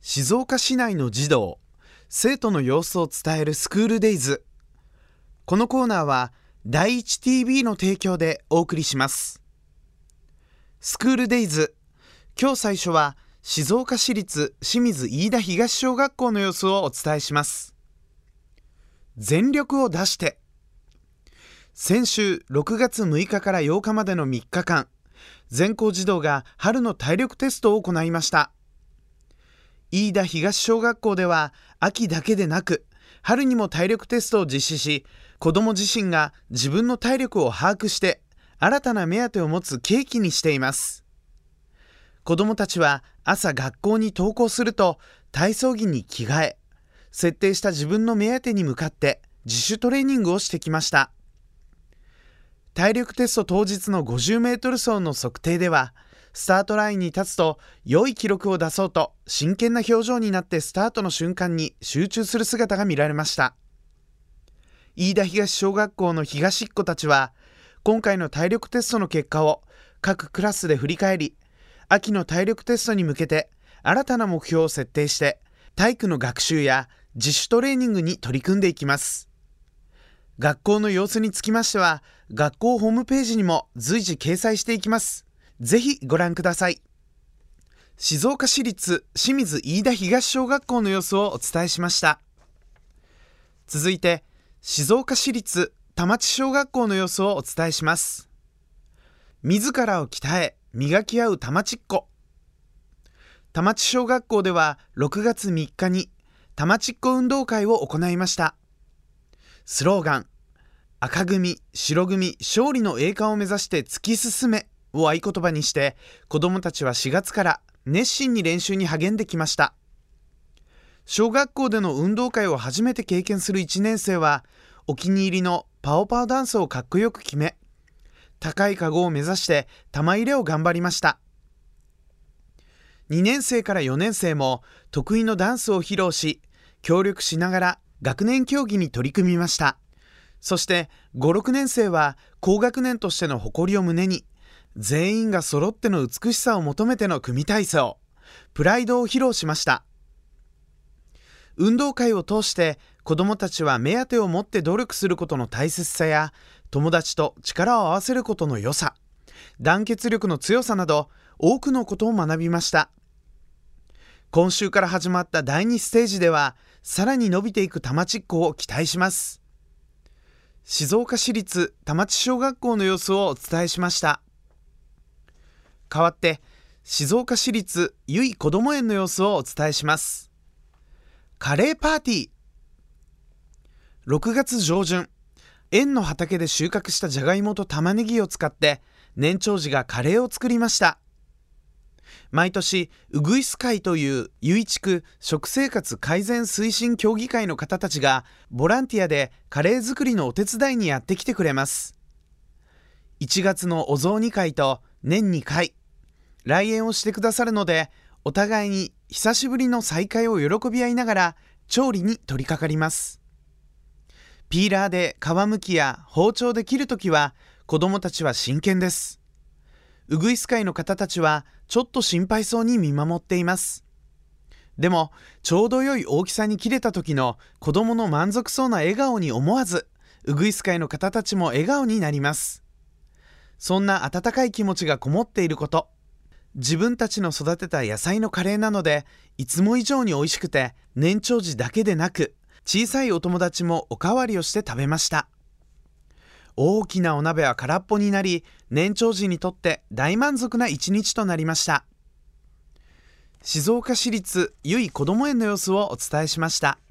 静岡市内の児童、生徒の様子を伝えるスクールデイズ。このコーナーは第一 TV の提供でお送りします。スクールデイズ、今日最初は静岡市立清水飯田東小学校の様子をお伝えします。全力を出して。先週6月6日から8日までの3日間、全校児童が春の体力テストを行いました。飯田東小学校では秋だけでなく春にも体力テストを実施し、子ども自身が自分の体力を把握して新たな目当てを持つ契機にしています。子どもたちは朝学校に登校すると体操着に着替え、設定した自分の目当てに向かって自主トレーニングをしてきました。体力テスト当日の50メートル走の測定では、スタートラインに立つと良い記録を出そうと真剣な表情になってスタートの瞬間に集中する姿が見られました。飯田東小学校の東っ子たちは今回の体力テストの結果を各クラスで振り返り、秋の体力テストに向けて新たな目標を設定して体育の学習や自主トレーニングに取り組んでいきます。学校の様子につきましては学校ホームページにも随時掲載していきます。ぜひご覧ください。静岡市立清水飯田東小学校の様子をお伝えしました。続いて静岡市立田町小学校の様子をお伝えします。自らを鍛え磨き合う田町っ子。田町小学校では6月3日に田町っ子運動会を行いました。スローガン、赤組白組勝利の栄冠を目指して突き進めを合言葉にして子どもたちは4月から熱心に練習に励んできました。小学校での運動会を初めて経験する1年生はお気に入りのパオパオダンスをかっこよく決め、高いカゴを目指して玉入れを頑張りました。2年生から4年生も得意のダンスを披露し、協力しながら学年競技に取り組みました。そして5、6年生は高学年としての誇りを胸に、全員が揃っての美しさを求めての組体操、プライドを披露しました。運動会を通して子どもたちは目当てを持って努力することの大切さや、友達と力を合わせることの良さ、団結力の強さなど多くのことを学びました。今週から始まった第2ステージではさらに伸びていく田町っ子を期待します。静岡市立田町小学校の様子をお伝えしました。代わって静岡市立由比こども園の様子をお伝えします。カレーパーティー。6月上旬、園の畑で収穫したじゃがいもと玉ねぎを使って年長児がカレーを作りました。毎年うぐいす会という由比地区食生活改善推進協議会の方たちがボランティアでカレー作りのお手伝いにやってきてくれます。1月のお雑煮会と年2回来園をしてくださるので、お互いに久しぶりの再会を喜び合いながら調理に取り掛かります。ピーラーで皮むきや包丁で切るときは子どもたちは真剣です。うぐいす会の方たちはちょっと心配そうに見守っています。でもちょうど良い大きさに切れた時の子どもの満足そうな笑顔に思わずうぐいす会の方たちも笑顔になります。そんな温かい気持ちがこもっていること、自分たちの育てた野菜のカレーなのでいつも以上に美味しくて、年長児だけでなく小さいお友達もおかわりをして食べました。大きなお鍋は空っぽになり、年長児にとって大満足な一日となりました。静岡市立由比こども園の様子をお伝えしました。